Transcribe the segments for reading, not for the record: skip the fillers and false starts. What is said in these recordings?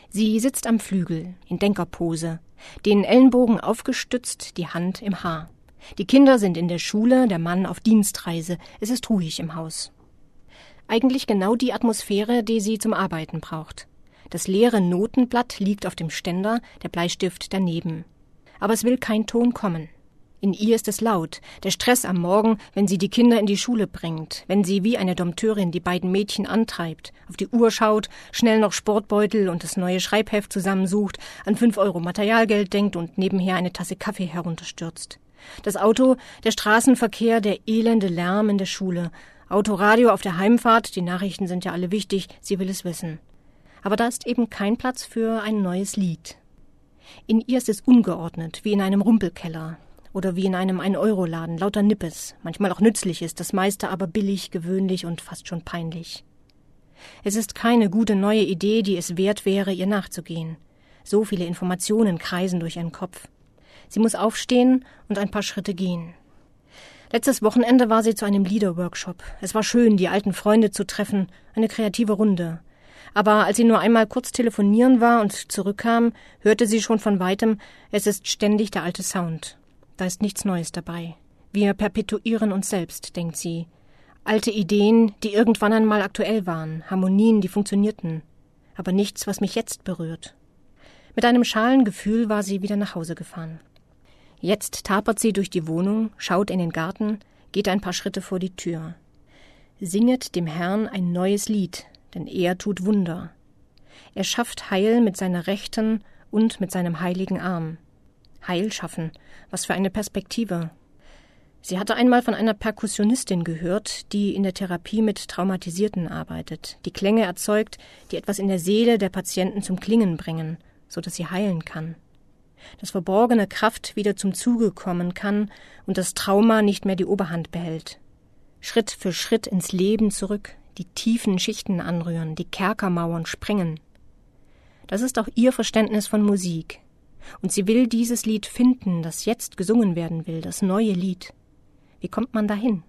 Sie sitzt am Flügel, in Denkerpose, den Ellenbogen aufgestützt, die Hand im Haar. Die Kinder sind in der Schule, der Mann auf Dienstreise, es ist ruhig im Haus. Eigentlich genau die Atmosphäre, die sie zum Arbeiten braucht. Das leere Notenblatt liegt auf dem Ständer, der Bleistift daneben. Aber es will kein Ton kommen. In ihr ist es laut, der Stress am Morgen, wenn sie die Kinder in die Schule bringt, wenn sie wie eine Dompteurin die beiden Mädchen antreibt, auf die Uhr schaut, schnell noch Sportbeutel und das neue Schreibheft zusammensucht, an 5 € Materialgeld denkt und nebenher eine Tasse Kaffee herunterstürzt. Das Auto, der Straßenverkehr, der elende Lärm in der Schule, Autoradio auf der Heimfahrt, die Nachrichten sind ja alle wichtig, sie will es wissen. Aber da ist eben kein Platz für ein neues Lied. In ihr ist es ungeordnet, wie in einem Rumpelkeller. Oder wie in einem 1-Euro-Laden, lauter Nippes, manchmal auch Nützliches, das meiste aber billig, gewöhnlich und fast schon peinlich. Es ist keine gute neue Idee, die es wert wäre, ihr nachzugehen. So viele Informationen kreisen durch ihren Kopf. Sie muss aufstehen und ein paar Schritte gehen. Letztes Wochenende war sie zu einem Liederworkshop. Es war schön, die alten Freunde zu treffen, eine kreative Runde. Aber als sie nur einmal kurz telefonieren war und zurückkam, hörte sie schon von weitem, es ist ständig der alte Sound. Da ist nichts Neues dabei. Wir perpetuieren uns selbst, denkt sie. Alte Ideen, die irgendwann einmal aktuell waren, Harmonien, die funktionierten. Aber nichts, was mich jetzt berührt. Mit einem schalen Gefühl war sie wieder nach Hause gefahren. Jetzt tapert sie durch die Wohnung, schaut in den Garten, geht ein paar Schritte vor die Tür. Singet dem Herrn ein neues Lied, denn er tut Wunder. Er schafft Heil mit seiner rechten und mit seinem heiligen Arm. Heil schaffen, was für eine Perspektive. Sie hatte einmal von einer Perkussionistin gehört, die in der Therapie mit Traumatisierten arbeitet, die Klänge erzeugt, die etwas in der Seele der Patienten zum Klingen bringen, so dass sie heilen kann. Dass verborgene Kraft wieder zum Zuge kommen kann und das Trauma nicht mehr die Oberhand behält. Schritt für Schritt ins Leben zurück, die tiefen Schichten anrühren, die Kerkermauern sprengen. Das ist auch ihr Verständnis von Musik. Und sie will dieses Lied finden, das jetzt gesungen werden will, das neue Lied. Wie kommt man dahin?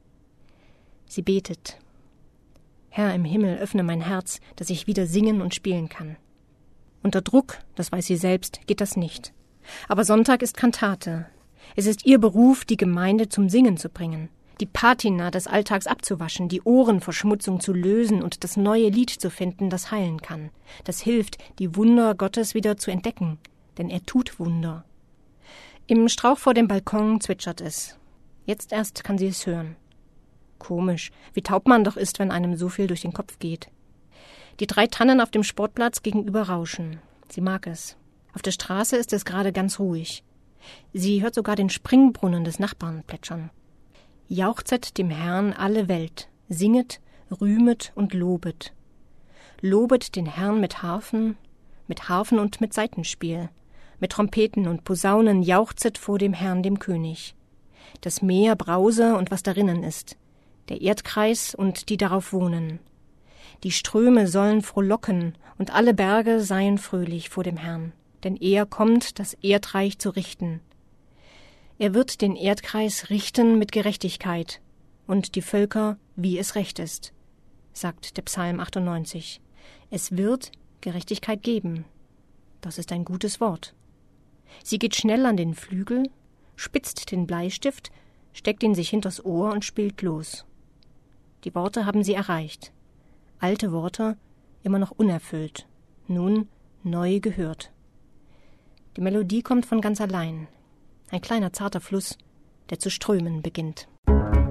Sie betet. Herr im Himmel, öffne mein Herz, dass ich wieder singen und spielen kann. Unter Druck, das weiß sie selbst, geht das nicht. Aber Sonntag ist Kantate. Es ist ihr Beruf, die Gemeinde zum Singen zu bringen, die Patina des Alltags abzuwaschen, die Ohrenverschmutzung zu lösen und das neue Lied zu finden, das heilen kann. Das hilft, die Wunder Gottes wieder zu entdecken. Denn er tut Wunder. Im Strauch vor dem Balkon zwitschert es. Jetzt erst kann sie es hören. Komisch, wie taub man doch ist, wenn einem so viel durch den Kopf geht. Die 3 Tannen auf dem Sportplatz gegenüber rauschen. Sie mag es. Auf der Straße ist es gerade ganz ruhig. Sie hört sogar den Springbrunnen des Nachbarn plätschern. Jauchzet dem Herrn alle Welt, singet, rühmet und lobet. Lobet den Herrn mit Harfen und mit Saitenspiel. Mit Trompeten und Posaunen jauchzet vor dem Herrn, dem König. Das Meer brause und was darinnen ist, der Erdkreis und die darauf wohnen. Die Ströme sollen frohlocken und alle Berge seien fröhlich vor dem Herrn, denn er kommt, das Erdreich zu richten. Er wird den Erdkreis richten mit Gerechtigkeit und die Völker, wie es recht ist, sagt der Psalm 98. Es wird Gerechtigkeit geben. Das ist ein gutes Wort. Sie geht schnell an den Flügel, spitzt den Bleistift, steckt ihn sich hinters Ohr und spielt los. Die Worte haben sie erreicht. Alte Worte, immer noch unerfüllt, nun neu gehört. Die Melodie kommt von ganz allein. Ein kleiner zarter Fluss, der zu strömen beginnt.